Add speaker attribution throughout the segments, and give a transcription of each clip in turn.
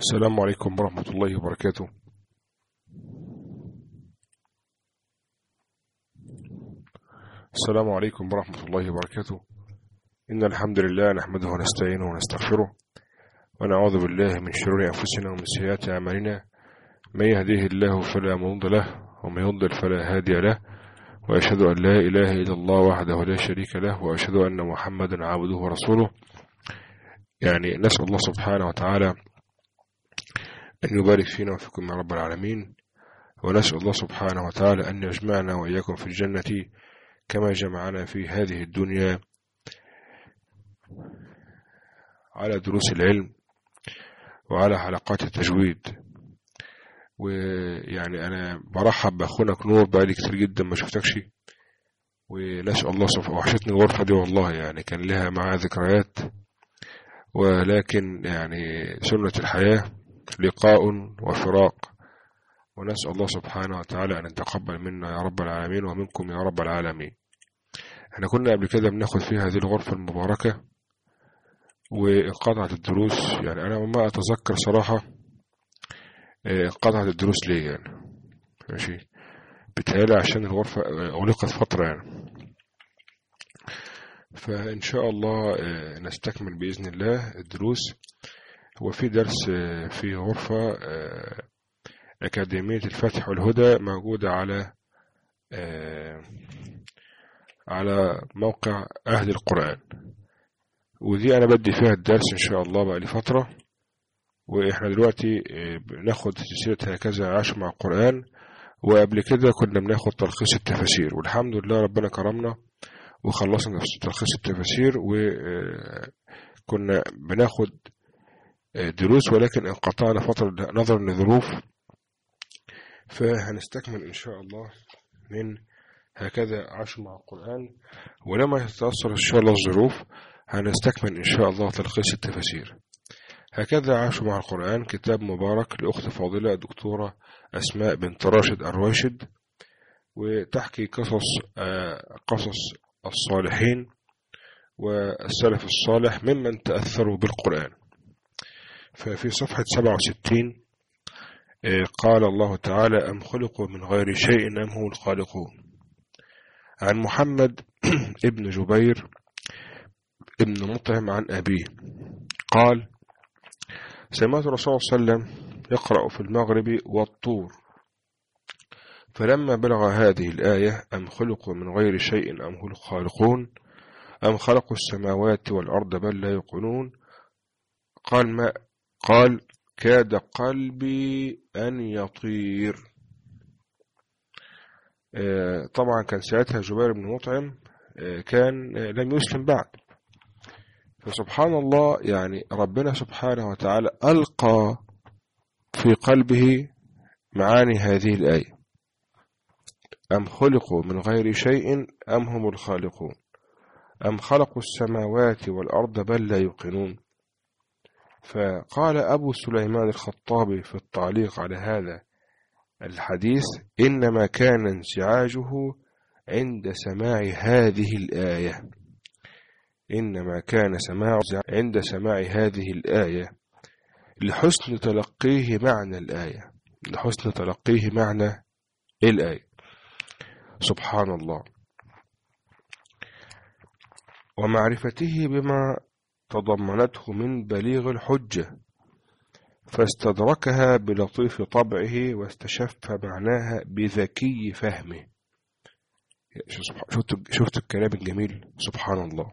Speaker 1: السلام عليكم ورحمة الله وبركاته. السلام عليكم ورحمة الله وبركاته. إن الحمد لله نحمده ونستعينه ونستغفره ونعوذ بالله من شرور أنفسنا ومن سيئات أعمالنا. من يهديه الله فلا مضل له ومن يضلل فلا هادي له، وأشهد أن لا إله إلا الله وحده لا شريك له، وأشهد أن محمدا عبده ورسوله. يعني نسأل الله سبحانه وتعالى أن يبارك فينا وفيكم يا رب العالمين، ونسأل الله سبحانه وتعالى أن يجمعنا وإياكم في الجنة كما جمعنا في هذه الدنيا على دروس العلم وعلى حلقات التجويد. ويعني أنا برحب بأخونا نور، بقالي كتير جدا ما شفتكش، ونسأل الله سبحانه. وحشتني الغرفة دي والله، يعني كان لها معها ذكريات، ولكن يعني سنة الحياة لقاء وفراق، ونسأل الله سبحانه وتعالى أن يتقبل منا يا رب العالمين ومنكم يا رب العالمين. احنا كنا قبل كده بناخد فيها هذه الغرفة المباركة وانقطعت الدروس. يعني أنا ما أتذكر صراحة انقطعت الدروس ليه، يعني ماشي بتهيألي عشان الغرفة أغلقت فترة يعني. فإن شاء الله نستكمل بإذن الله الدروس. هو في درس في غرفة أكاديمية الفتح والهدى موجودة على موقع أهل القرآن، ودي أنا بدي فيها الدرس إن شاء الله بقى لي فترة. وإحنا دلوقتي بناخد سلسلة هكذا عاش مع القرآن، وقبل كده كنا بناخد تلخيص التفاسير، والحمد لله ربنا كرمنا وخلصنا تلخيص التفاسير، وكنا بناخد دروس ولكن انقطعنا فترة نظرا لظروف. فهنستكمل إن شاء الله من هكذا عاش مع القرآن، ولما يتأثر إن شاء الله الظروف هنستكمل إن شاء الله تلخيص التفاسير. هكذا عاش مع القرآن كتاب مبارك لأخت فاضلة دكتورة أسماء بنت راشد الرواشد، وتحكي قصص الصالحين والسلف الصالح ممن تأثروا بالقرآن. ففي صفحة 67 قال الله تعالى: أم خلقوا من غير شيء أم هم الخالقون. عن محمد ابن جبير ابن مطعم عن أبيه قال: سمعت الرسول صلى الله عليه وسلم يقرأ في المغرب والطور، فلما بلغ هذه الآية: أم خلقوا من غير شيء أم هم الخالقون أم خلقوا السماوات والأرض بل لا يوقنون، قال كاد قلبي أن يطير. طبعا كان ساعتها جبير بن مطعم كان لم يسلم بعد. فسبحان الله، يعني ربنا سبحانه وتعالى ألقى في قلبه معاني هذه الآية: أم خلقوا من غير شيء أم هم الخالقون أم خلقوا السماوات والأرض بل لا يوقنون. فقال أبو سليمان الخطابي في التعليق على هذا الحديث: إنما كان انزعاجه عند سماع هذه الآية، إنما كان عند سماع هذه الآية لحسن تلقيه معنى الآية، لحسن تلقيه معنى الآية. سبحان الله. ومعرفته بما تضمنته من بليغ الحجة، فاستدركها بلطيف طبعه واستشف معناها بذكي فهمه. شفت الكلام الجميل، سبحان الله.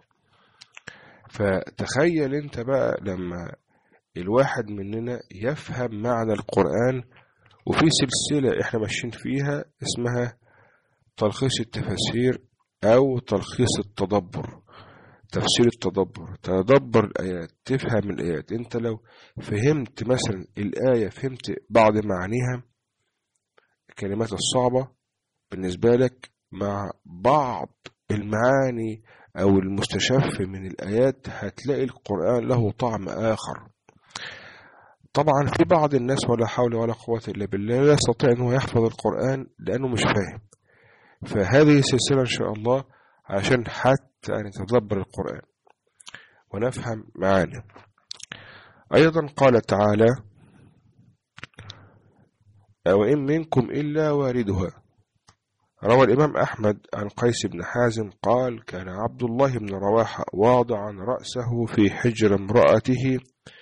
Speaker 1: فتخيل انت بقى لما الواحد مننا يفهم معنى القرآن. وفي سلسلة احنا ماشيين فيها اسمها تلخيص التفاسير او تلخيص التدبر، تفسير التدبر، تدبر الآيات، تفهم الآيات. انت لو فهمت مثلا الآية، فهمت بعض معانيها، الكلمات الصعبة بالنسبة لك مع بعض المعاني أو المستشف من الآيات، هتلاقي القرآن له طعم آخر. طبعا في بعض الناس ولا حول ولا قوة إلا بالله لا يستطيع أنه يحفظ القرآن لأنه مش فاهم. فهذه سلسلة إن شاء الله عشان حتى نتدبر القرآن ونفهم معاني. أيضا قال تعالى: وإن منكم إلا واردها. روى الإمام أحمد عن قيس بن حازم قال: كان عبد الله بن رواحة واضعا رأسه في حجر امرأته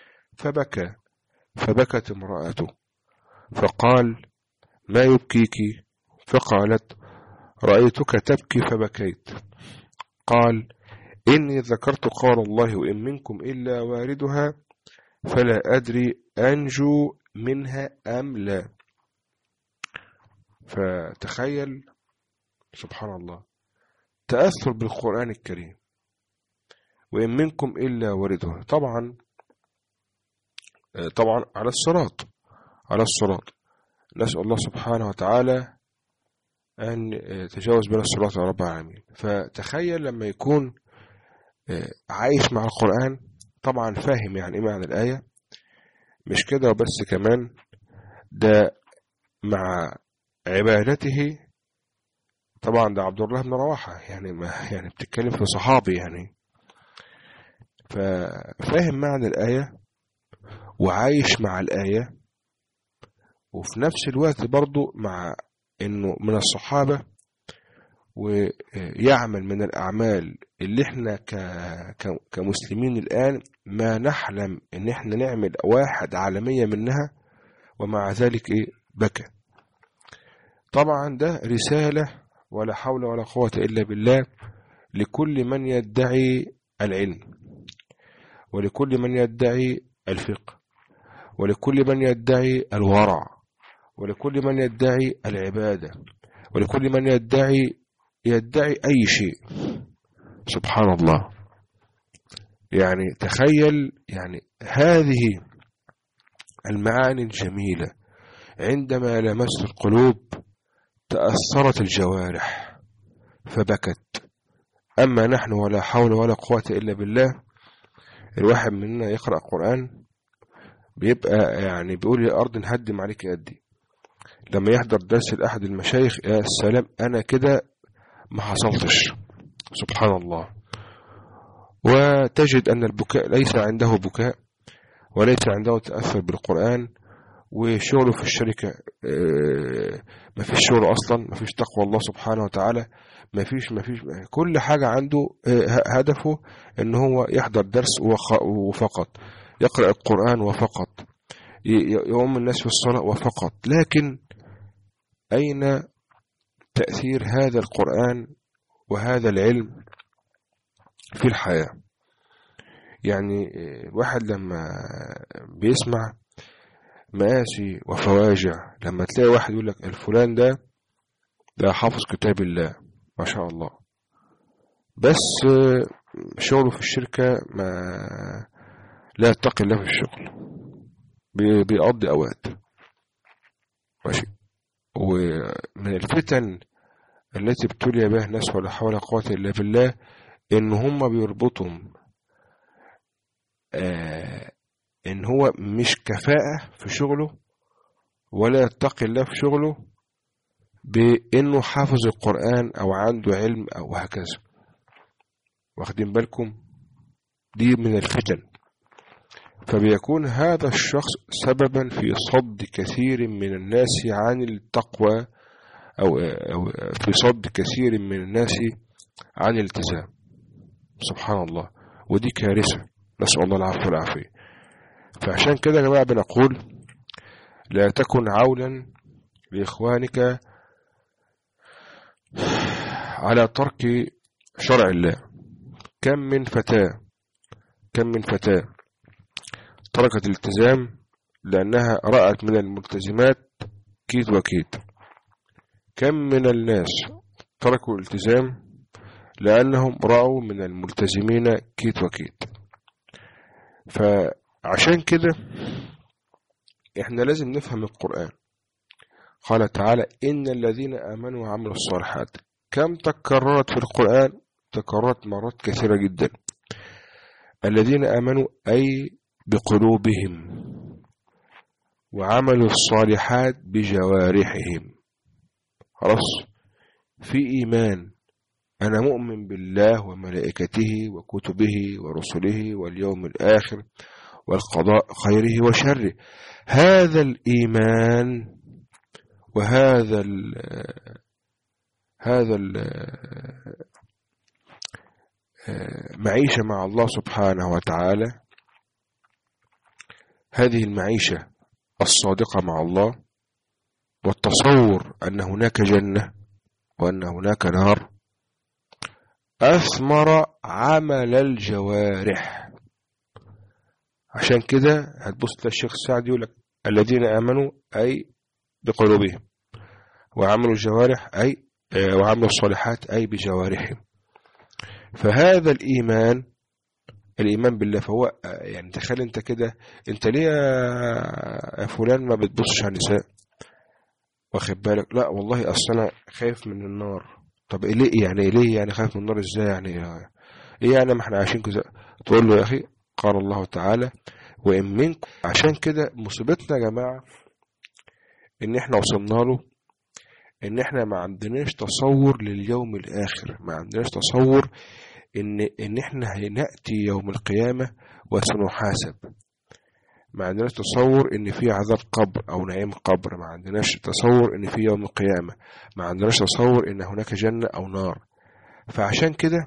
Speaker 1: فبكت امرأته، فقال: ما يبكيك؟ فقالت: رأيتك تبكي فبكيت. قال: إني ذكرت قال الله: وإن منكم إلا واردها، فلا أدري أنجو منها أم لا. فتخيل سبحان الله تأثر بالقرآن الكريم، وإن منكم إلا واردها. طبعا على الصراط نسأل الله سبحانه وتعالى أن يتجاوز بنا الصراط يا رب العالمين. فتخيل لما يكون عايش مع القرآن، طبعا فاهم يعني إيه معنى الآية، مش كده وبس، كمان ده مع عبادته. طبعا ده عبد الله بن رواحة، يعني ما يعني بتتكلم في صحابي يعني، ففاهم معنى الآية وعايش مع الآية، وفي نفس الوقت برضو مع إنه من الصحابة، ويعمل من الأعمال اللي احنا كمسلمين الآن ما نحلم إن احنا نعمل 1% منها، ومع ذلك بكى. طبعا ده رسالة ولا حول ولا قوة إلا بالله لكل من يدعي العلم، ولكل من يدعي الفقه، ولكل من يدعي الورع، ولكل من يدعي العبادة، ولكل من يدعي أي شيء. سبحان الله. يعني تخيل يعني هذه المعاني الجميلة عندما لمست القلوب تأثرت الجوارح فبكت. أما نحن ولا حول ولا قوة إلا بالله، الواحد مننا يقرأ القرآن بيبقى يعني بيقول يا أرض نهدم عليك أدي. لما يحضر درس لأحد المشايخ يا السلام أنا كده ما حصلتش. سبحان الله. وتجد أن البكاء ليس عنده بكاء، وليس عنده تأثر بالقرآن، وشغله في الشركة ما فيش شغل أصلا، ما فيش تقوى الله سبحانه وتعالى، ما فيش كل حاجة عنده هدفه أن هو يحضر درس وفقط، يقرأ القرآن وفقط، يؤم الناس في الصلاة وفقط. لكن أين تأثير هذا القرآن وهذا العلم في الحياة؟ يعني الواحد لما بيسمع مآسي وفواجع، لما تلاقي واحد يقول لك الفلان ده حافظ كتاب الله ما شاء الله، بس شغله في الشركة ما لا يتقي الله في الشغل، بيقضي أوقات ماشي. ومن الفتن التي ابتلي بها الناس ولا حول ولا قوة إلا بالله إن هم بيربطهم إن هو مش كفاءة في شغله ولا يتقي الله في شغله بإنه حافظ القرآن أو عنده علم أو هكذا. واخدين بالكم؟ دي من الفتن. فبيكون هذا الشخص سببا في صد كثير من الناس عن التقوى، أو في صد كثير من الناس عن الالتزام. سبحان الله. ودي كارثة، نسأل الله العفو والعافية. فعشان كده يا جماعة بنقول لا تكن عونا لإخوانك على ترك شرع الله. كم من فتاة تركت الالتزام لأنها رأت من الملتزمات كيد وكيد. كم من الناس تركوا الالتزام لأنهم رأوا من الملتزمين كيد وكيد. فعشان كده احنا لازم نفهم القرآن. قال تعالى إن الذين آمنوا وعملوا الصالحات. كم تكررت في القرآن؟ تكررت مرات كثيرة جدا. الذين آمنوا أي بقلوبهم، وعملوا الصالحات بجوارحهم. خلاص، في إيمان، أنا مؤمن بالله وملائكته وكتبه ورسله واليوم الآخر والقضاء خيره وشره. هذا الإيمان وهذا ال هذا ال معيشة مع الله سبحانه وتعالى، هذه المعيشة الصادقة مع الله، والتصور أن هناك جنة وأن هناك نار، أثمر عمل الجوارح. عشان كده هتبص للشيخ السعدي يقول لك الذين آمنوا أي بقلوبهم، وعملوا الجوارح أي وعملوا الصالحات أي بجوارحهم. فهذا الإيمان بالله، فهو يعني تخيل انت كده، انت ليه يا فلان ما بتبصش على النساء؟ واخد بالك؟ لا والله اصل انا خايف من النار. طب ليه يعني خايف من النار ازاي يعني؟ ايه يعني ما احنا عايشين كده؟ تقول له يا اخي قال الله تعالى وان منكم. عشان كده مصيبتنا يا جماعه ان احنا وصلنا له ان احنا ما عندناش تصور لليوم الاخر، ما عندناش تصور ان احنا هنأتي يوم القيامة وسنحاسب، ما عندناش تصور ان في عذاب قبر او نعيم قبر، ما عندناش تصور ان في يوم القيامة، ما عندناش تصور ان هناك جنة او نار. فعشان كده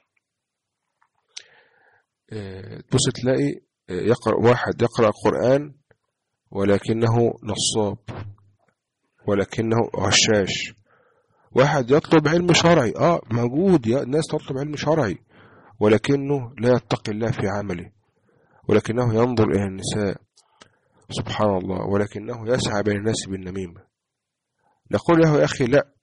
Speaker 1: تبص تلاقي واحد يقرأ القرآن ولكنه نصاب، ولكنه غشاش. واحد يطلب علم شرعي، موجود الناس تطلب علم شرعي، ولكنه لا يتقي الله في عمله، ولكنه ينظر إلى النساء سبحان الله، ولكنه يسعى بين الناس بالنميمة. نقول له يا أخي لا،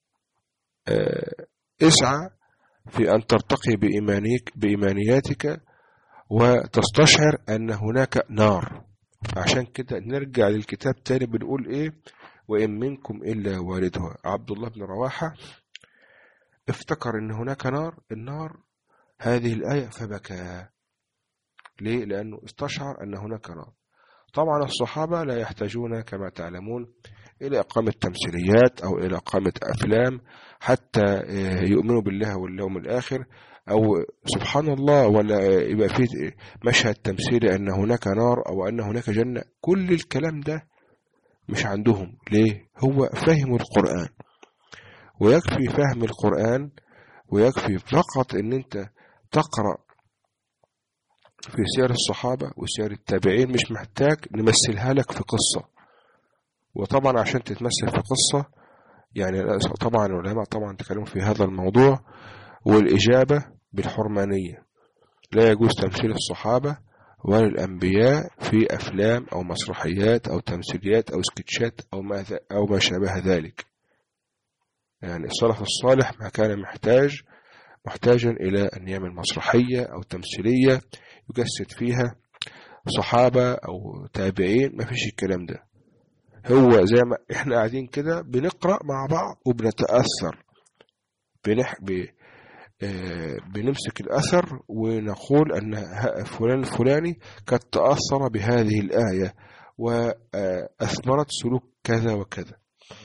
Speaker 1: اسعى في أن ترتقي بإيمانياتك وتستشعر أن هناك نار. عشان كده نرجع للكتاب تاني بنقول إيه؟ وإن منكم إلا واردها. عبد الله بن رواحة افتكر أن هناك نار، النار هذه الآية فبكى. ليه؟ لأنه استشعر أن هناك نار. طبعا الصحابة لا يحتاجون كما تعلمون إلى إقامة تمثيليات أو إلى إقامة أفلام حتى يؤمنوا بالله واليوم الآخر، أو سبحان الله ولا يبقى فيه مشهد تمثيلي أن هناك نار أو أن هناك جنة. كل الكلام ده مش عندهم. ليه؟ هو فهم القرآن، ويكفي فهم القرآن، ويكفي فقط أن أنت تقرأ في سير الصحابة وسير التابعين، مش محتاج نمثلها لك في قصة. وطبعا عشان تتمثل في قصة يعني طبعا العلماء طبعا تكلموا في هذا الموضوع، والإجابة بالحرمانية. لا يجوز تمثيل الصحابة ولا الأنبياء في أفلام أو مسرحيات أو تمثيليات أو سكتشات أو ما شابه ذلك. يعني السلف الصالح ما كان محتاجا إلى أن يعمل مسرحية أو تمثيلية يجسد فيها صحابة أو تابعين، ما فيش الكلام ده. هو زي ما احنا قاعدين كده بنقرأ مع بعض وبنتأثر، بنمسك الأثر ونقول أن فلان الفلاني قد تأثر بهذه الآية وأثمرت سلوك كذا وكذا.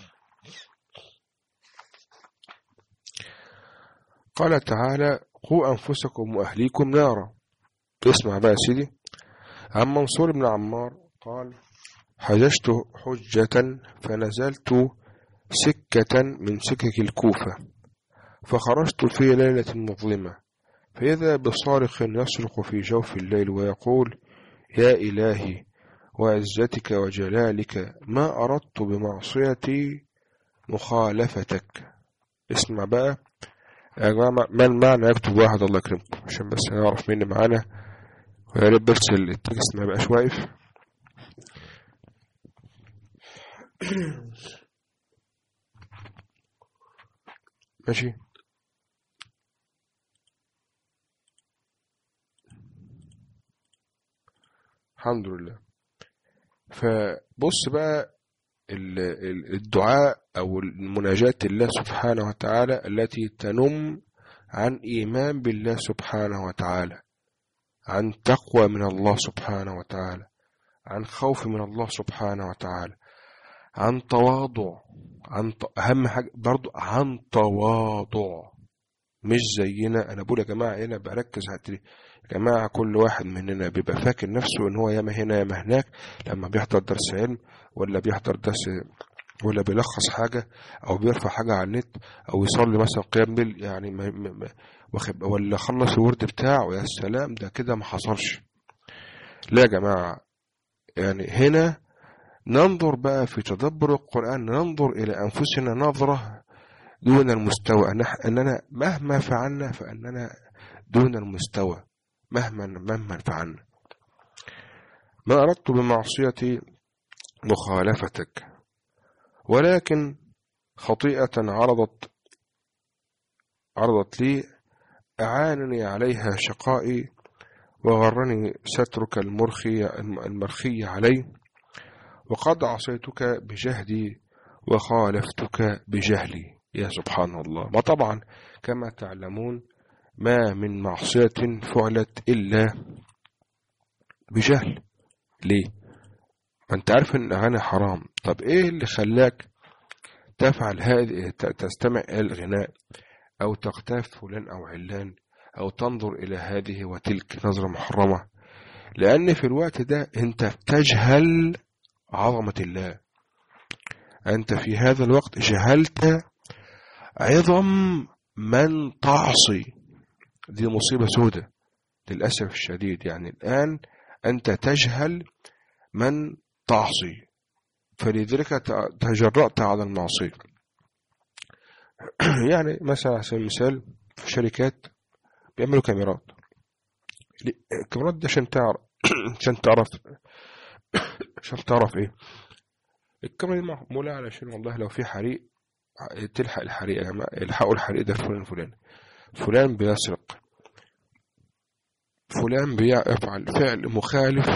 Speaker 1: قال تعالى قوا أنفسكم وأهليكم نارا. اسمع بقى سيدي. عن منصور بن عمار قال حججت حجة فنزلت سكة من سكك الكوفة، فخرجت في ليلة مظلمة، فإذا بصارخ يصرخ في جوف الليل ويقول يا إلهي وعزتك وجلالك ما أردت بمعصيتي مخالفتك. اسمع بقى يا جماعة ما المعنى، يكتب واحد الله يكرمكم عشان بس نعرف مين معانا، ويا ريت بس التكست ما بقاش واقف. ماشي. الحمد لله. فبص بقى الدعاء أو المناجاة لله سبحانه وتعالى التي تنم عن إيمان بالله سبحانه وتعالى، عن تقوى من الله سبحانه وتعالى، عن خوف من الله سبحانه وتعالى، عن تواضع، أهم حاجة برضو عن تواضع. مش زينا. أنا بقول يا جماعة هنا بركز يا جماعة كل واحد مننا بيبقى فاكر نفسه إن هو ياما هنا ياما هناك لما بيحضر درس علم ولا بيحضر درس ولا بيلخص حاجة أو بيرفع حاجة على النت أو يصلي مثلا قيام ليل يعني ولا خلص الورد بتاعه، يا سلام ده كده ما حصلش. لا يا جماعة، يعني هنا ننظر بقى في تدبر القرآن، ننظر إلى أنفسنا نظرة دون المستوى، أننا مهما فعلنا فأننا دون المستوى مهما فعلنا. ما أردت بمعصيتي مخالفتك، ولكن خطيئة عرضت لي أعانني عليها شقائي، وغرني سترك المرخي علي، وقد عصيتك بجهدي وخالفتك بجهلي. يا سبحان الله. ما طبعا كما تعلمون ما من معصية فعلت إلا بجهل. ليه؟ ما انت عارف ان اغاني حرام. طب ايه اللي خلاك تفعل هذه، تستمع الى الغناء او تغتاف فلان او علان او تنظر الى هذه وتلك نظرة محرمة؟ لان في الوقت ده انت بتجهل عظمة الله، انت في هذا الوقت جهلت عظم من تعصي. دي مصيبة سودة للأسف الشديد. يعني الآن أنت تجهل من تعصي، فلذلك تجرأت على المعصية. يعني مثلا على سبيل المثال في شركات بيعملوا كاميرات. الكاميرات دي عشان تعرف ايه؟ الكاميرا دي معمولة علشان والله لو في حريق تلحق الحريق. يا جماعة الحقوا الحريق ده، فلان بيسرق، فلان بيفعل فعل مخالف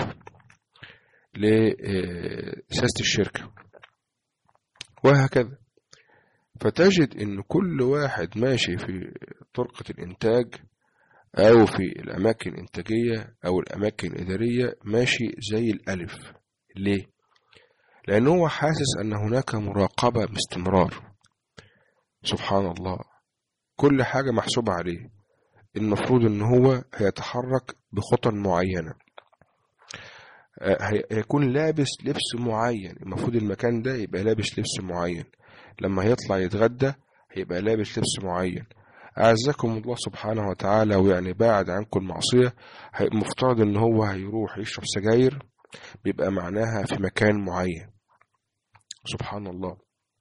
Speaker 1: لسياسة الشركة، وهكذا. فتجد ان كل واحد ماشي في طرقة الانتاج او في الاماكن الانتاجية او الاماكن الادارية ماشي زي الالف. ليه؟ لانه هو حاسس ان هناك مراقبة باستمرار. سبحان الله، كل حاجة محسوبة عليه. المفروض ان هو هيتحرك بخطى معينة، هيكون لابس لبس معين، المفروض المكان ده يبقى لابس لبس معين، لما هيطلع يتغدى هيبقى لابس لبس معين. أعزكم الله سبحانه وتعالى، ويعني بعد عنكم المعصية، مفترض ان هو هيروح يشرب سجاير بيبقى معناها في مكان معين. سبحان الله.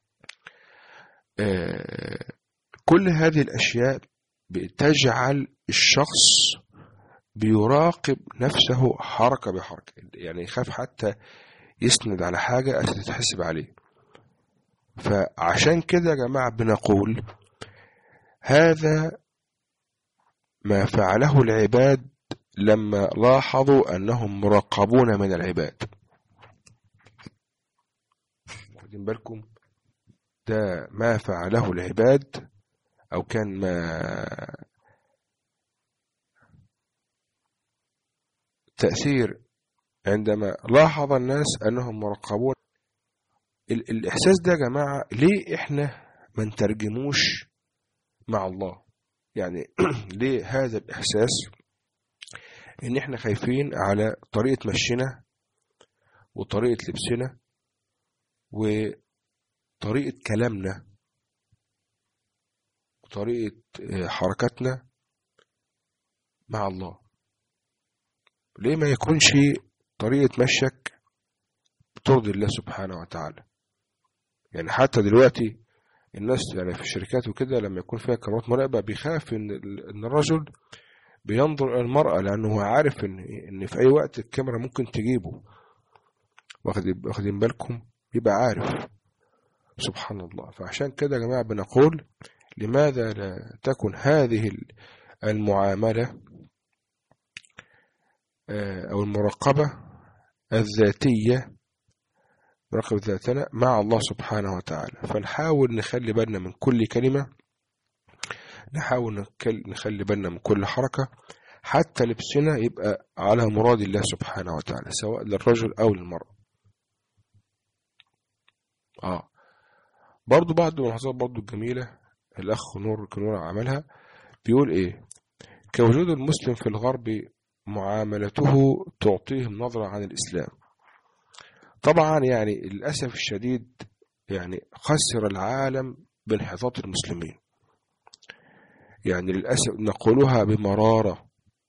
Speaker 1: كل هذه الأشياء بتجعل الشخص بيراقب نفسه حركة بحركة، يعني يخاف حتى يسند على حاجة تتحسب عليه. فعشان كده يا جماعة بنقول هذا ما فعله العباد لما لاحظوا أنهم مراقبون من العباد. واخدين بالكم؟ ده ما فعله العباد، أو كان ما تأثير عندما لاحظ الناس أنهم مراقبون. الإحساس ده يا جماعة ليه إحنا ما نترجموش مع الله؟ يعني ليه هذا الإحساس إن إحنا خايفين على طريقة مشينا وطريقة لبسنا وطريقة كلامنا وطريقة حركاتنا مع الله؟ ليه ما يكونش طريقة مشيك بترضي الله سبحانه وتعالى؟ يعني حتى دلوقتي الناس يعني في الشركات وكده لما يكون فيها كاميرات مراقبة بيخاف ان الرجل بينظر الى المرأة، لانه هو عارف ان في اي وقت الكاميرا ممكن تجيبه. واخدين بالكم؟ يبقى عارف. سبحان الله. فعشان كده يا جماعة بنقول لماذا لا تكن هذه المعاملة او المراقبة الذاتية، نراقب ذاتنا مع الله سبحانه وتعالى. فنحاول نخلي بالنا من كل كلمة، نحاول نخلي بالنا من كل حركة، حتى لبسنا يبقى على مراد الله سبحانه وتعالى سواء للرجل أو للمرأة. برضو بعض الملاحظات برضو الجميلة الأخ نور كنور عملها، بيقول إيه؟ كوجود المسلم في الغرب معاملته تعطيهم نظرة عن الإسلام. طبعا يعني للأسف الشديد يعني خسر العالم بانحطاط المسلمين. يعني للأسف نقولها بمرارة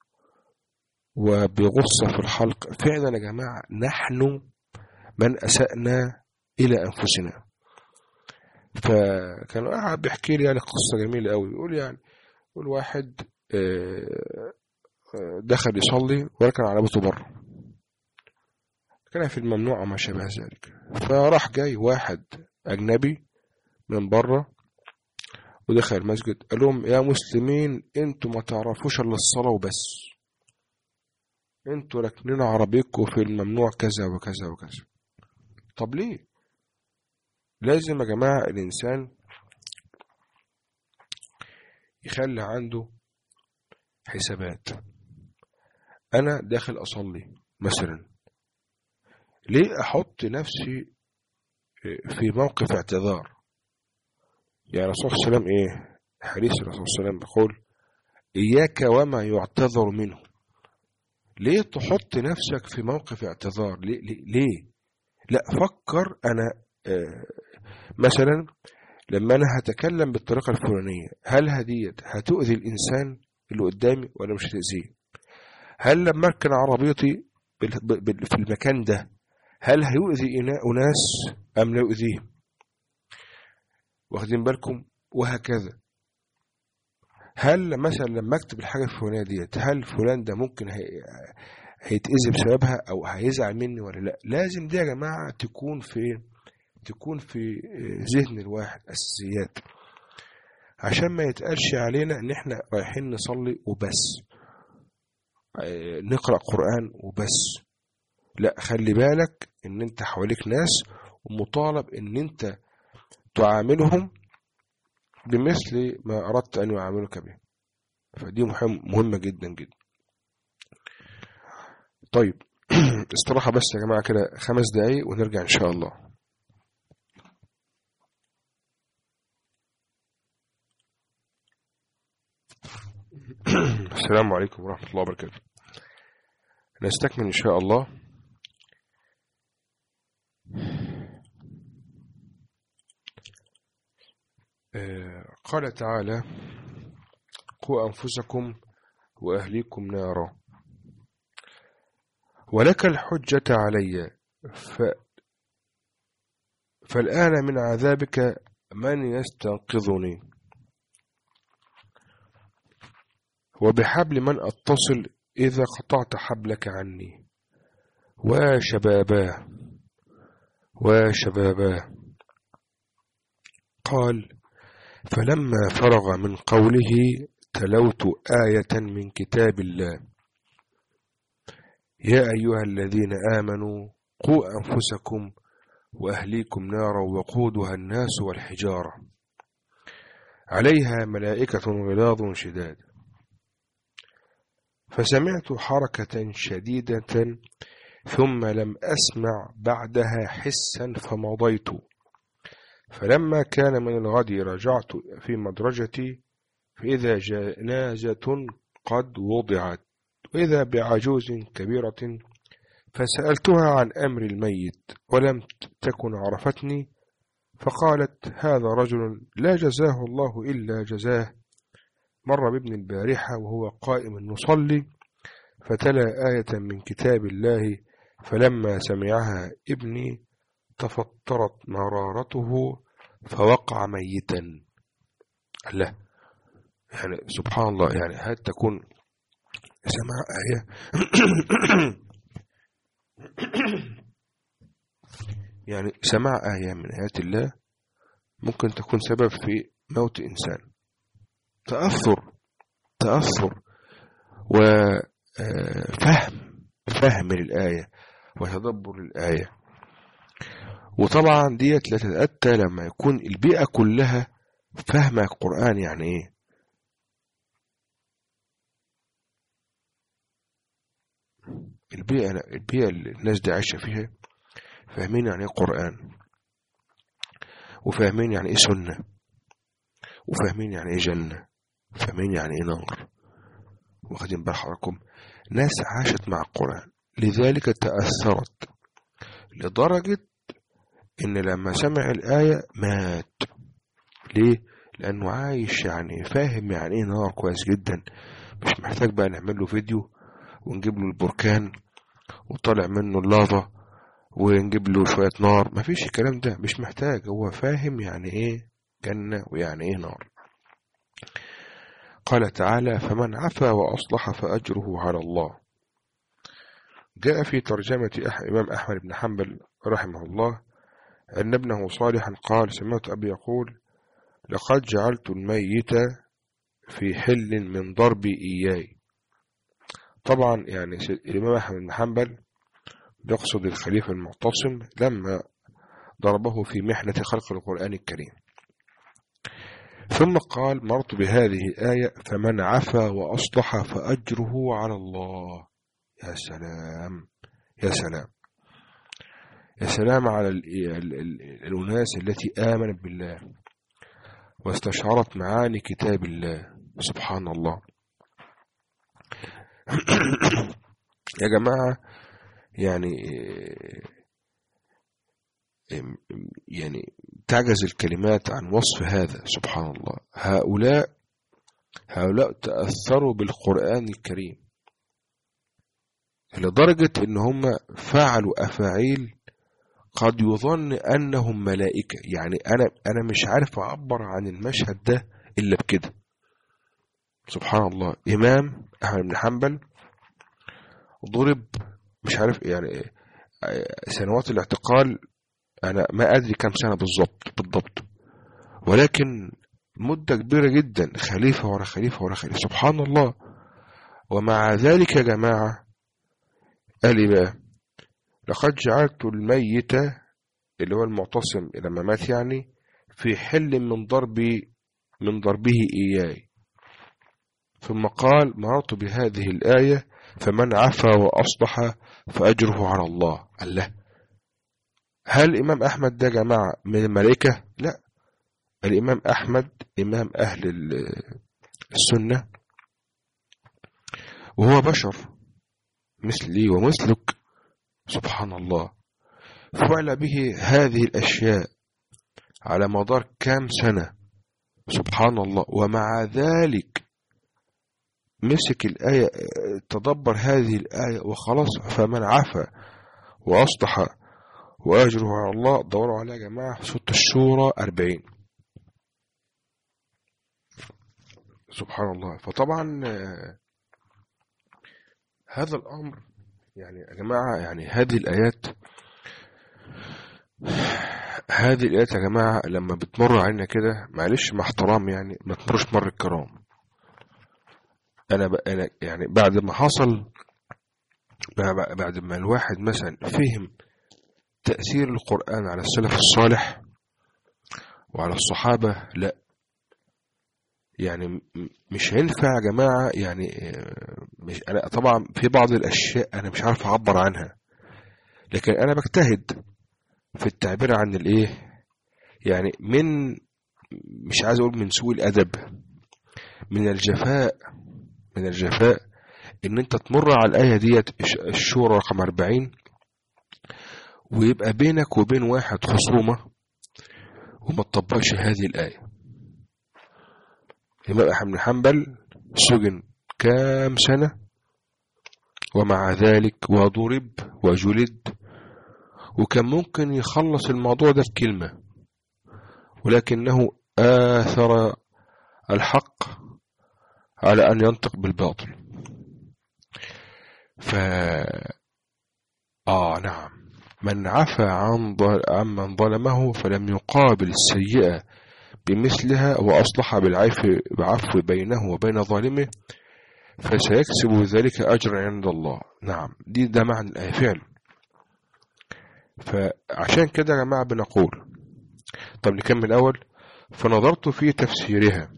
Speaker 1: وبغصة في الحلق، فعلا يا جماعة نحن من أسأنا إلى أنفسنا. فكان قاعد بيحكي لي يعني قصة جميلة قوي. يقول واحد دخل يصلي وركن عربيته بره، كان في الممنوع وما شابه ذلك. فراح جاي واحد أجنبي من بره ودخل المسجد، قال لهم يا مسلمين انتوا ما تعرفوش الا الصلاة وبس، انتوا راكنين عربيتكم في الممنوع كذا وكذا وكذا. طب ليه؟ لازم يا جماعة الإنسان يخلي عنده حسابات. أنا داخل أصلي مثلا، ليه أحط نفسي في موقف اعتذار؟ يعني الرسول صلى الله عليه وسلم إيه؟ حديث الرسول صلى الله عليه وسلم بيقول إياك وما يعتذر منه. ليه تحط نفسك في موقف اعتذار؟ ليه؟ لا، فكر. أنا مثلا لما أنا هتكلم بالطريقة الفلانية، هل هديت هتؤذي الإنسان اللي قدامي ولا مش هتأذيه؟ هل لما أركن عربيتي في المكان ده هل هيؤذي أناس أم لا يؤذيهم؟ واخدين بالكم؟ وهكذا. هل مثلا لما أكتب الحاجة الفلانية ديت، هل فلان ده ممكن هيتأذي بسببها أو هيزعل مني ولا لا؟ لازم دي يا جماعة تكون في ذهن الواحد أساسيات، عشان ما يتقالش علينا إن إحنا رايحين نصلي وبس، نقرأ قرآن وبس. لا، خلي بالك إن أنت حواليك ناس ومطالب إن أنت تعاملهم بمثل ما أردت أن يعاملك به. فدي مهمة جدا جدا. طيب استراحة بس يا جماعة كده 5 دقايق ونرجع إن شاء الله. السلام عليكم ورحمة الله وبركاته. نستكمل إن شاء الله. قال تعالى قوا أنفسكم وأهليكم نارا ولك الحجة علي فالآن من عذابك من يستنقذني وبحبل من أتصل إذا قطعت حبلك عني وشباباه. قال فلما فرغ من قوله تلوت آية من كتاب الله يا أيها الذين آمنوا قوا أنفسكم وأهليكم نارا وقودها الناس والحجارة عليها ملائكة غلاظ شداد. فسمعت حركة شديدة ثم لم أسمع بعدها حسا فمضيت. فلما كان من الغد رجعت في مدرجتي فإذا جنازة قد وضعت وإذا بعجوز كبيرة فسألتها عن أمر الميت ولم تكن عرفتني، فقالت هذا رجل لا جزاه الله إلا جزاه، مر بابن البارحة وهو قائم يصلي فتلا آية من كتاب الله فلما سمعها ابني تفطرت مرارته فوقع ميتا. الله، يعني سبحان الله، يعني هل تكون سمع آية يعني سمع آية من آيات الله ممكن تكون سبب في موت إنسان. تأثر وفهم للآية وتدبر للآية. وطبعا ديت لا تتأتى لما يكون البيئة كلها فاهمة القرآن يعني ايه. البيئة اللي الناس دي عايشة فيها فاهمين يعني ايه قرآن، وفاهمين يعني ايه سنة، وفاهمين يعني ايه جنة، وفاهمين يعني ايه نار. واخدين بال حضراتكم؟ ناس عاشت مع القرآن لذلك تأثرت لدرجة إن لما سمع الآية مات. ليه؟ لأنه عايش يعني فاهم يعني إيه نار كويس جدا، مش محتاج بقى نعمل له فيديو ونجيب له البركان وطالع منه اللافا ونجيب له شوية نار. مفيش الكلام ده، مش محتاج، هو فاهم يعني إيه جنة ويعني إيه نار. قال تعالى: فمن عفا وأصلح فأجره على الله. جاء في ترجمة إمام أحمد بن حنبل رحمه الله أن ابنه صالحا قال: سمعت أبي يقول: لقد جعلت الميت في حل من ضرب إياي. طبعا يعني الإمام أحمد بن حنبل يقصد الخليفة المعتصم لما ضربه في محنة خلق القرآن الكريم. ثم قال: مرت بهذه الآية: فمن عفا وأصلح فأجره على الله. يا سلام يا سلام يا سلام على الأناس التي آمنت بالله واستشعرت معاني كتاب الله. سبحان الله. يا جماعة يعني تعجز الكلمات عن وصف هذا. سبحان الله. هؤلاء تأثروا بالقرآن الكريم لدرجة ان هم فعلوا أفاعيل قد يظن أنهم ملائكة. يعني أنا مش عارف أعبر عن المشهد ده إلا بكده. سبحان الله. إمام أحمد بن حنبل ضرب، مش عارف يعني سنوات الاعتقال، أنا ما أدري كم سنة بالضبط، ولكن مدة كبيرة جدا، خليفة ورا خليفة ورا خليفة. سبحان الله. ومع ذلك يا جماعة قال إيه بقى؟ لقد جعلت الميت اللي هو المعتصم لما مات يعني في حل من ضربه إياي. ثم قال: مررت بهذه الآية: فمن عفا وأصلح فأجره على الله. الله. هل الإمام أحمد ده جماعة من الملائكة؟ لا، الإمام أحمد إمام أهل السنة، وهو بشر مثلي ومثلك. سبحان الله. فعل به هذه الأشياء على مدار كام سنة. سبحان الله. ومع ذلك مسك الآية، تدبر هذه الآية وخلاص: فمن عفا وأصلح وأجره على الله. دوروا عليها يا جماعة في سورة الشورى 40. سبحان الله. فطبعا هذا الأمر يعني يا جماعة، يعني هذه الآيات يا جماعة لما بتمر علينا كده، معلش مع احترام يعني، ما تمرش مر الكرام. أنا يعني بعد ما حصل، بعد ما الواحد مثلا فهم تأثير القرآن على السلف الصالح وعلى الصحابة، لا يعني مش هينفع يا جماعة. يعني مش أنا طبعا في بعض الأشياء أنا مش عارف أعبر عنها، لكن أنا بجتهد في التعبير عن الإيه، يعني مش عايز أقول من سوء الأدب، من الجفاء إن أنت تمر على الآية ديت الشورى رقم 40 ويبقى بينك وبين واحد خصومة وما تطبقش هذه الآية. الإمام أحمد بن حنبل سجن كام سنة، ومع ذلك وضرب وجلد، وكان ممكن يخلص الموضوع ده بكلمة، ولكنه آثر الحق على أن ينطق بالباطل. نعم، من عفى عمن ظلمه فلم يقابل السيئة بمثلها وأصلح بعفو بينه وبين ظالمه فسيكسب ذلك أجرا عند الله. نعم، ده معنى الآية فعلا. فعشان كده يا جماعة بنقول، طب نكمل الأول. فنظرت في تفسيرها،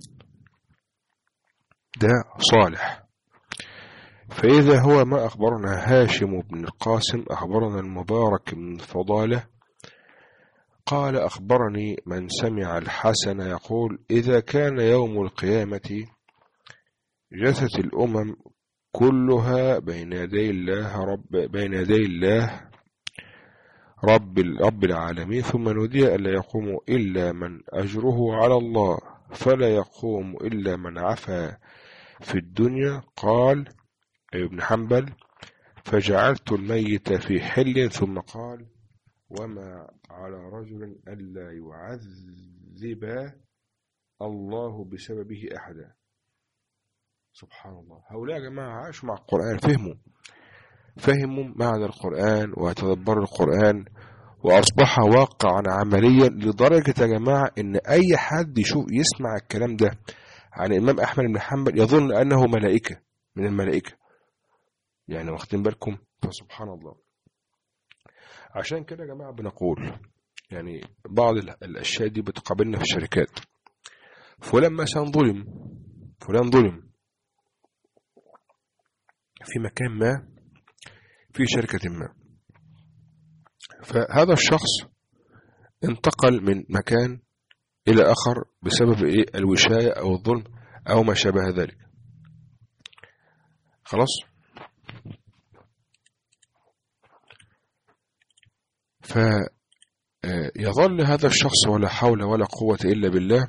Speaker 1: ده صالح، فإذا هو ما أخبرنا هاشم بن القاسم أخبرنا المبارك بن فضالة قال: أخبرني من سمع الحسن يقول: إذا كان يوم القيامة جثت الأمم كلها بين يدي الله رب العالمين ثم نودي ألا يقوم إلا من أجره على الله فلا يقوم إلا من عفا في الدنيا. قال ابن حنبل فجعلت الميت في حل ثم قال وما على رجل ألا يعذب الله بسببه أحدا. سبحان الله. هؤلاء يا جماعة عاشوا مع القرآن، فهموا معنى القرآن وتدبروا القرآن وأصبح واقعا عمليا، لدرجة يا جماعة إن أي حد يسمع الكلام ده عن الإمام أحمد بن حنبل يظن أنه ملائكة من الملائكة، يعني واخدين بالكم؟ فسبحان الله. عشان كده يا جماعة بنقول يعني بعض الأشياء دي بتقابلنا في الشركات. فلان مثلا فلان ظلم في مكان ما في شركة ما، فهذا الشخص انتقل من مكان إلى آخر بسبب الوشاية أو الظلم أو ما شابه ذلك. خلاص، فيظل هذا الشخص ولا حول ولا قوة إلا بالله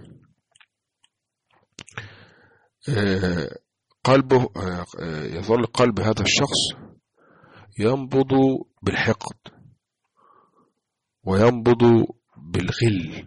Speaker 1: قلبه، يظل قلب هذا الشخص ينبض بالحقد وينبض بالغل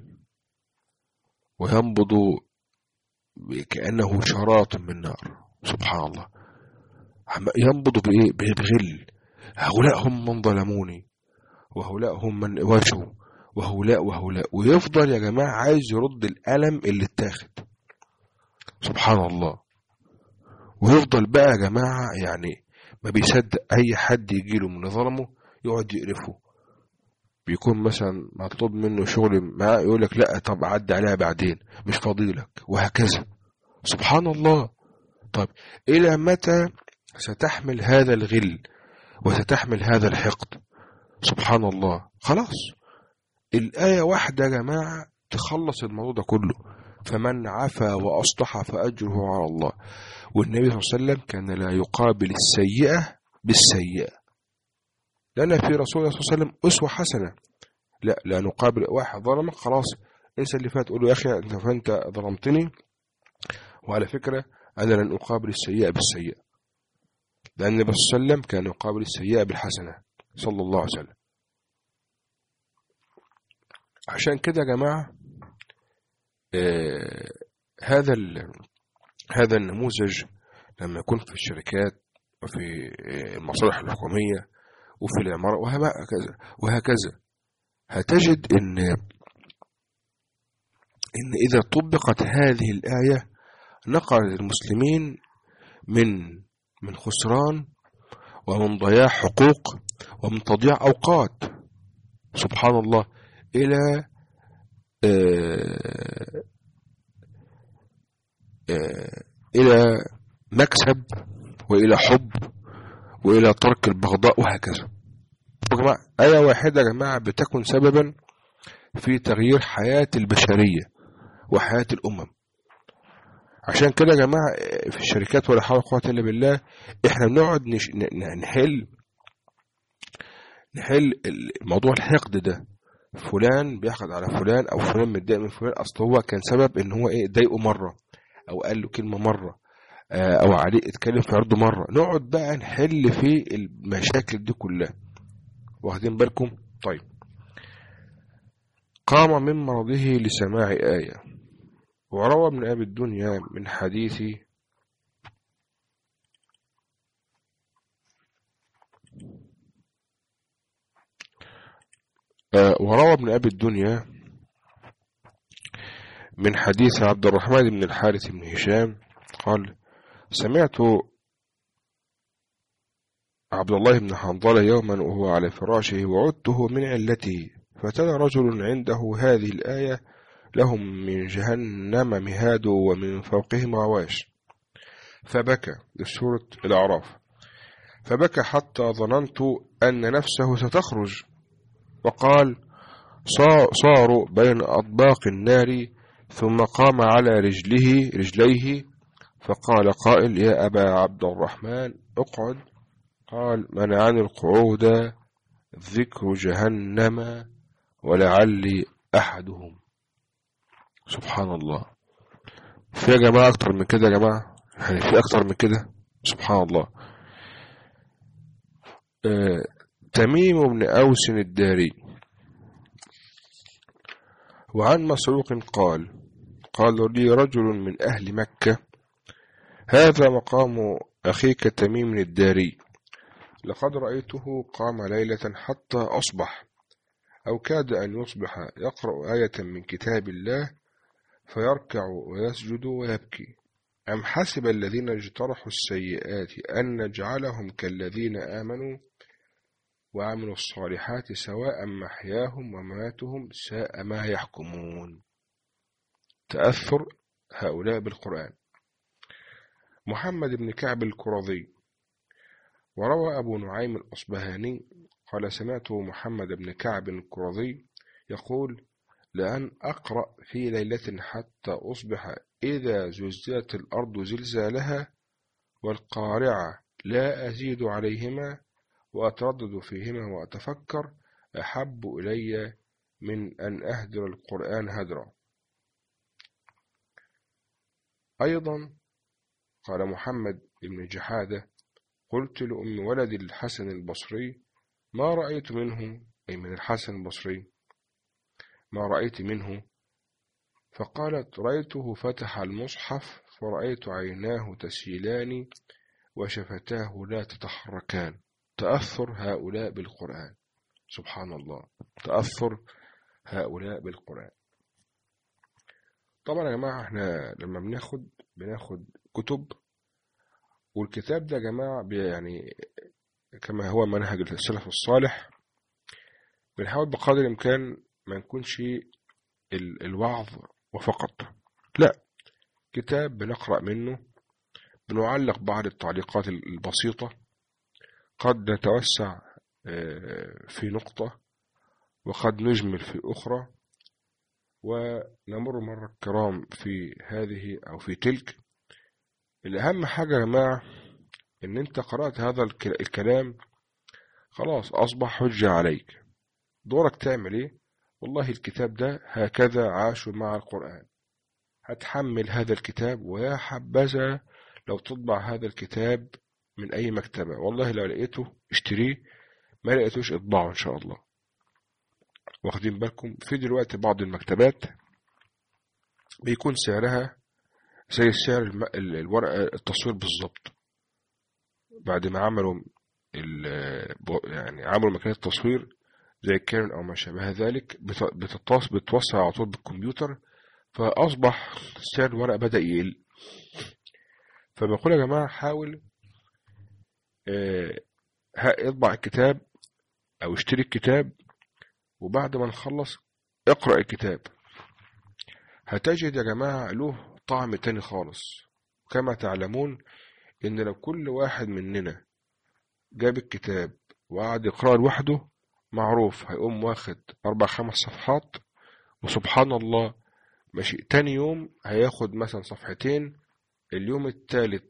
Speaker 1: وينبض كأنه شراط من نار. سبحان الله. ينبض بغل. هؤلاء هم من ظلموني وهؤلاء هم من وجهوا وهؤلاء، ويفضل يا جماعة عايز يرد الألم اللي اتاخد. سبحان الله. ويفضل بقى يا جماعة يعني ما بيصدق أي حد يجيله من ظلمه يقعد يقرفه. بيكون مثلا مطلوب منه شغل معاه يقول لك لا طب عدي عليها بعدين مش فاضيلك، وهكذا. سبحان الله. طيب إلى متى ستحمل هذا الغل وستحمل هذا الحقد؟ سبحان الله. خلاص، الآية واحدة يا جماعة تخلص الموضوع ده كله، فمن عفا وأصلح فأجره على الله. والنبي صلى الله عليه وسلم كان لا يقابل السيئة بالسيئة، لأن في رسول الله صلى الله عليه وسلم أسوة حسنة. لا نقابل واحد ظلمك خلاص انسى اللي فات، قول له يا أخي أنت ظلمتني، وعلى فكرة أنا لن أقابل السيئة بالسيئة، لأن النبي صلى الله عليه وسلم كان يقابل السيئة بالحسنة صلى الله عليه وسلم. عشان كده يا جماعة هذا النموذج لما يكون في الشركات وفي المصالح الحكومية وفي العمارة وهكذا هتجد إن إذا طبقت هذه الآية نقل المسلمين من خسران ومن ضياع حقوق ومن تضييع أوقات، سبحان الله، إلى مكسب وإلى حب وإلى ترك البغضاء وهكذا. آية واحدة يا جماعة بتكون سببا في تغيير حياة البشرية وحياة الأمم. عشان كده يا جماعة في الشركات ولا حول ولا قوة إلا بالله إحنا بنقعد نحل موضوع الحقد ده. فلان بيحقد على فلان أو فلان متضايق من فلان، أصل هو كان سبب إن هو ضايقه مرة أو قال له كلمة مرة أو عليه اتكلم في عرضه مرة. نقعد بقى نحل في المشاكل دي كلها، واخدين بالكم؟ طيب، قام من مرضه لسماع آية. وروى ابن أبي الدنيا من حديث عبد الرحمن بن الحارث بن هشام قال سمعت عبد الله بن حنظلة يوما وهو على فراشه وعدته من علته، فتلا رجل عنده هذه الآية لهم من جهنم مهاد ومن فوقهم غواش، فبكى، لسورة الأعراف، فبكى حتى ظننت أن نفسه ستخرج، وقال صاروا بين أطباق النار، ثم قام على رجليه فقال قائل يا أبا عبد الرحمن اقعد. قال منعني القعود ذكر جهنم ولعلي أحدهم. سبحان الله. في يا جماعة أكتر من كده يا جماعة؟ يعني في أكتر من كده؟ سبحان الله. تميم بن أوس الداري وعن مسروق قال لي رجل من أهل مكة: هذا مقام أخيك تميم الداري، لقد رأيته قام ليلة حتى أصبح أو كاد أن يصبح يقرأ آية من كتاب الله فيركع ويسجد ويبكي. أم حسب الذين اجترحوا السيئات أن نجعلهم كالذين آمنوا وعملوا الصالحات سواء محياهم ومماتهم ساء ما يحكمون. تأثر هؤلاء بالقرآن. محمد بن كعب القرظي وروى أبو نعيم الأصبهاني قال: سمعت محمد بن كعب القرظي يقول: لأن أقرأ في ليلة حتى أصبح إذا زلزلت الأرض زلزالها والقارعة لا أزيد عليهما وأتردد فيهما وأتفكر أحب إلي من أن أهدر القرآن هدرا. أيضا قال محمد بن جحادة: قلت لأم ولد الحسن البصري: ما رأيت منه، أي من الحسن البصري، ما رأيت منه؟ فقالت: رأيته فتح المصحف فرأيت عيناه تسيلان وشفتاه لا تتحركان. تأثر هؤلاء بالقرآن. سبحان الله. تأثر هؤلاء بالقرآن. طبعا يا جماعة احنا لما بناخد كتب، والكتاب ده يا جماعة يعني كما هو منهج السلف الصالح، بنحاول بقدر الإمكان ما نكونش الوعظ وفقط، لا، كتاب بنقرأ منه، بنعلق بعض التعليقات البسيطة، قد نتوسع في نقطة وقد نجمل في أخرى، ونمر مرة الكرام في هذه أو في تلك. الأهم حاجة يا جماعة إن أنت قرأت هذا الكلام، خلاص أصبح حجة عليك. دورك تعمل إيه؟ والله الكتاب ده هكذا عاشوا مع القرآن. هتحمل هذا الكتاب، ويا حبذا لو تطبع هذا الكتاب من أي مكتبة. والله لو لقيته اشتريه، ما لقيتوش اطبعه إن شاء الله. واخدين بالكم؟ في دلوقتي بعض المكتبات بيكون سعرها زي سعر الورقة التصوير بالظبط. بعد ما عملوا يعني عملوا مكان التصوير زي كانون أو ما شابه ذلك، بتوصل على طول بالكمبيوتر، فأصبح سعر الورقة بدأ يقل. فبقول يا جماعة حاول اطبع الكتاب أو اشتري الكتاب، وبعد ما نخلص اقرأ الكتاب. هتجد يا جماعة له طعم تاني خالص. كما تعلمون إن لو كل واحد مننا جاب الكتاب وقعد يقرأ لوحده، معروف هيقوم واخد 4-5 صفحات، وسبحان الله ماشي تاني يوم هياخد مثلا صفحتين، اليوم الثالث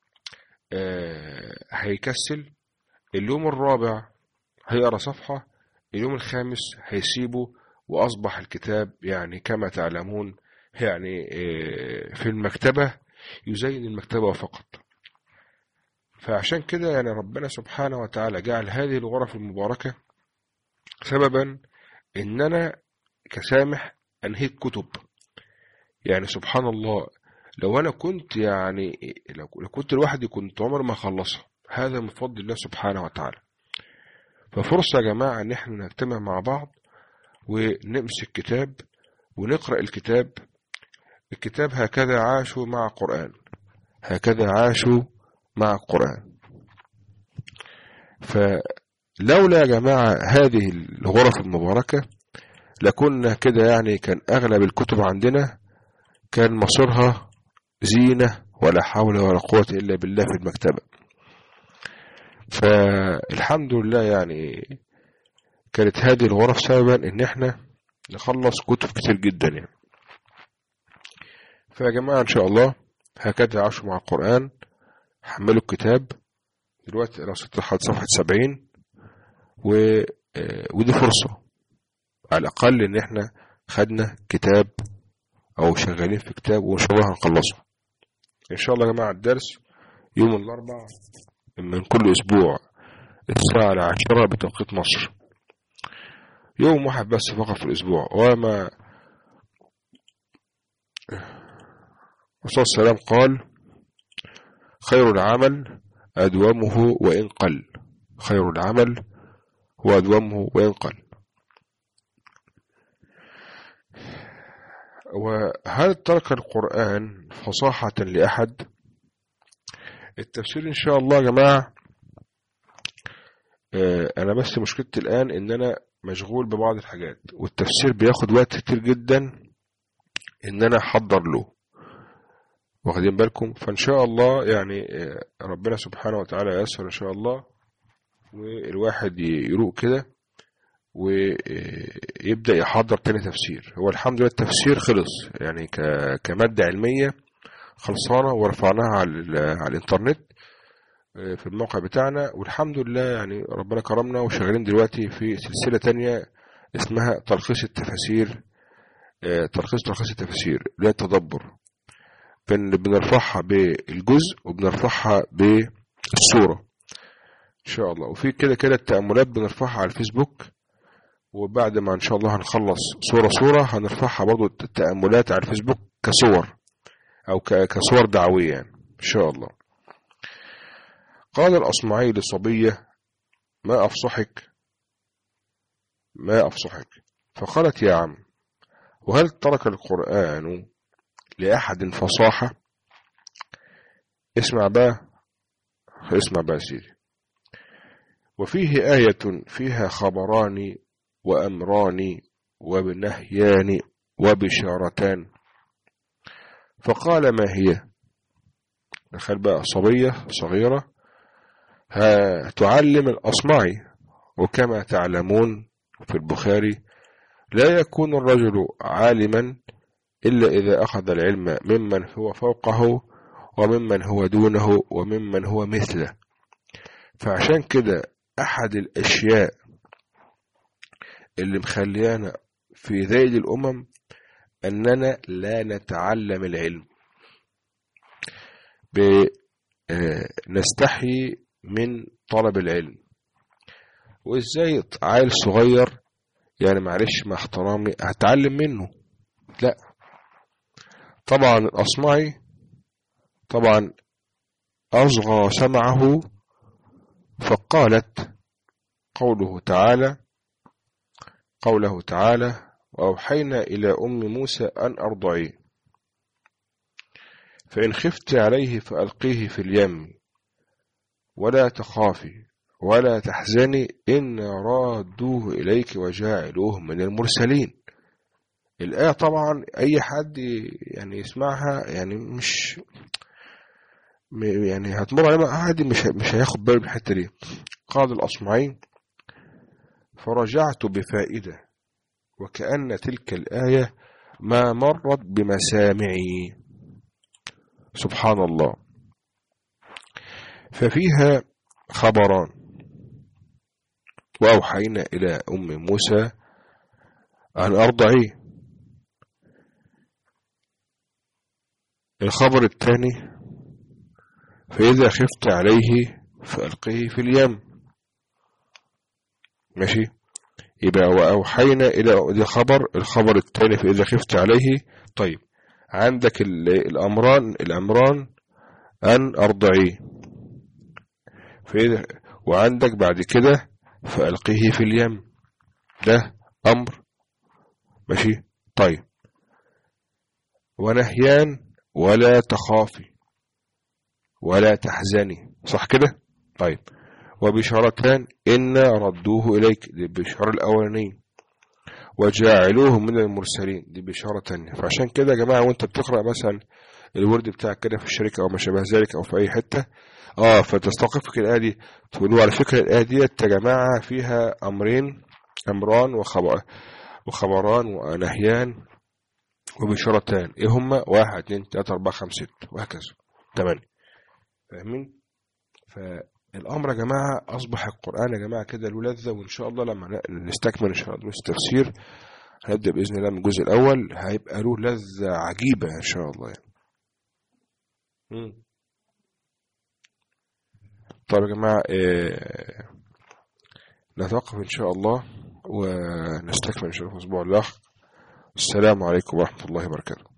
Speaker 1: هيكسل، اليوم الرابع هيقرأ صفحة، اليوم الخامس هيسيبه، وأصبح الكتاب يعني كما تعلمون يعني في المكتبة يزين المكتبة فقط. فعشان كده يعني ربنا سبحانه وتعالى جعل هذه الغرف المباركة سببا إن أنا كسامح أنهيك كتب. يعني سبحان الله، لو أنا كنت يعني لو كنت لوحدي كنت عمر ما أخلصها. هذا من فضل الله سبحانه وتعالى. ففرصة يا جماعة إن احنا نجتمع مع بعض ونمسك كتاب ونقرأ الكتاب. الكتاب هكذا عاشوا مع القرآن، هكذا عاشوا مع القرآن. فلولا يا جماعة هذه الغرف المباركة لكنا كده يعني كان أغلب الكتب عندنا كان مصيرها زينة ولا حول ولا قوة إلا بالله في المكتبة. فالحمد لله يعني كانت هذه الغرف سببا إن احنا نخلص كتب كتير جدا يعني. فيا جماعة إن شاء الله هكذا عاشوا مع القرآن. حملوا الكتاب دلوقتي، أنا وصلت لحد صفحة 70، ودي فرصة على الأقل إن إحنا خدنا كتاب أو شغالين في كتاب، وإن شاء الله هنخلصه إن شاء الله يا جماعة. الدرس يوم الأربعاء من كل أسبوع الساعة 10 بتوقيت مصر، يوم واحد بس فقط في الأسبوع. وما الرسول صلى الله عليه وسلم قال: خير العمل أدومه وإن قل. خير العمل هو أدومه وإن قل. وهل ترك القرآن فصاحة لأحد؟ التفسير إن شاء الله يا جماعة، أنا بس مشكلتي الآن إن أنا مشغول ببعض الحاجات، والتفسير بياخد وقت كتير جدا إن أنا أحضر له، واخدين بالكم؟ فإن شاء الله يعني ربنا سبحانه وتعالى ييسر إن شاء الله، والواحد يروق كده ويبدأ يحضر تاني تفسير. هو الحمد لله التفسير خلص يعني كمادة علمية خلصانة، ورفعناها على الانترنت في الموقع بتاعنا، والحمد لله يعني ربنا كرمنا، وشغالين دلوقتي في سلسلة تانية اسمها تلخيص التفاسير. تلخيص التفاسير لا تدبر، بنرفعها بالجزء وبنرفعها بالصورة ان شاء الله. وفي كده التأملات بنرفعها على الفيسبوك، وبعد ما ان شاء الله هنخلص صورة هنرفعها برضو التأملات على الفيسبوك كصور او كصور دعوية يعني ان شاء الله. قال الأصمعي لصبية: ما أفصحك؟ فقالت: يا عم، وهل ترك القرآن لأحد فصاحة؟ اسمع بقى سيدي. وفيه آية فيها خبران وأمران وبنهيان وبشارتان. فقال: ما هي؟ دخل بقى صبية صغيرة تعلم الأصمعي. وكما تعلمون في البخاري: لا يكون الرجل عالما إلا إذا أخذ العلم ممن هو فوقه وممن هو دونه وممن هو مثله. فعشان كده أحد الأشياء اللي مخليانا في ذيل الأمم أننا لا نتعلم العلم، نستحي من طلب العلم. وإزاي عيل صغير يعني معلش مع احترامي هتعلم منه؟ لا طبعا. الأصمعي طبعا أصغى سمعه، فقالت قوله تعالى: وأوحينا إلى أم موسى أن أرضعيه، فإن خفت عليه فألقيه في اليم ولا تخافي ولا تحزني إن رادوه إليك وجاعلوه من المرسلين. الآية طبعا أي حد يعني يسمعها يعني مش يعني هتمر عليه عادي، مش هياخد باله بالحتة دي. قال الأصمعي: فرجعت بفائدة وكأن تلك الآية ما مرت بمسامعي. سبحان الله. ففيها خبران: وأوحينا إلى أم موسى أن أرضعيه. الخبر الثاني: فإذا خفت عليه فألقيه في اليم. ماشي، يبقى وأوحينا إلى دي الخبر الثاني فإذا خفت عليه. طيب عندك الأمران أن أرضعيه، وعندك بعد كده فألقيه في اليم، ده أمر. ماشي. طيب ونهيان ولا تخافي ولا تحزني، صح كده؟ طيب وبشارتان إن ردوه إليك، دي بشارة الأولانية، وجاعلوه من المرسلين، دي بشارة تانية. فعشان كده يا جماعة وانت بتقرأ مثلا الورد بتاعك كده في الشركة أو ما شابه ذلك أو في أي حتة فتستوقفك الآية دي، تقولوا على فكرة الآية دي يا جماعة فيها أمران وخبران ونهيان وبشارتان. إيه هما؟ 1 2 3 4 5 6 وهكذا 8. فاهمين؟ الأمر يا جماعة أصبح القرآن يا جماعة كده له لذة، وإن شاء الله لما نستكمل إن شاء الله دروس التفسير هنبدأ بإذن الله من الجزء الأول، هيبقى له لذة عجيبة إن شاء الله يعني. طيب يا جماعة نتوقف إن شاء الله ونستكمل إن شاء الله في الأسبوع الآخر. السلام عليكم ورحمة الله وبركاته.